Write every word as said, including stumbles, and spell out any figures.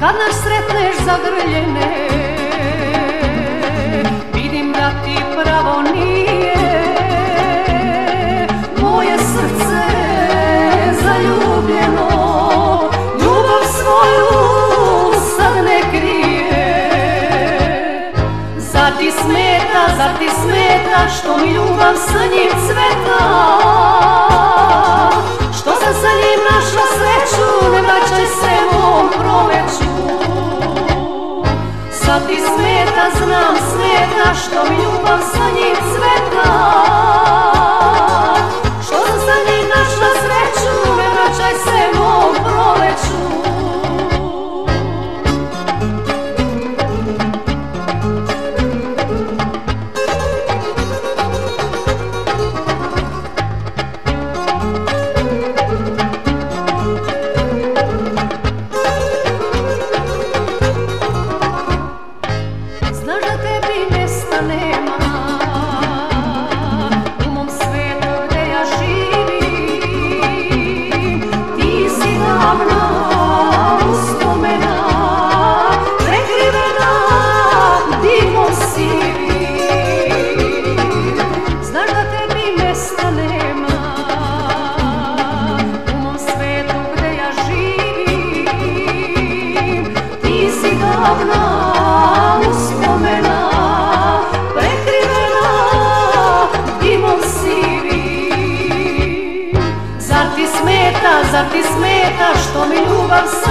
kad nas sretneš zagrljene, vidim da ti pravo nije. Moje srce zaljubljeno ljubav svoju sad ne krije. Zar ti smeta, zar ti smeta što mi ljubav sa njim cveta? Što sam sa njim našla sreću, ne vraćaj se mom proleću. Sad ti smeta, znam smeta što mi ljubav sa njim cveta. Što sam sa njim našla sreću, ne vraćaj se mom proleću. Znaš da tebi mjesta nema u mom svijetu gdje ja živim. Ti si davna uspomena, prekrivena dimom sivim. Znaš da tebi mjesta nema u mom svijetu gdje ja živim. Ti si davna uspomena, prekrivena dimom sivim. Zar ti smeta, zar ti smeta što mi ljubav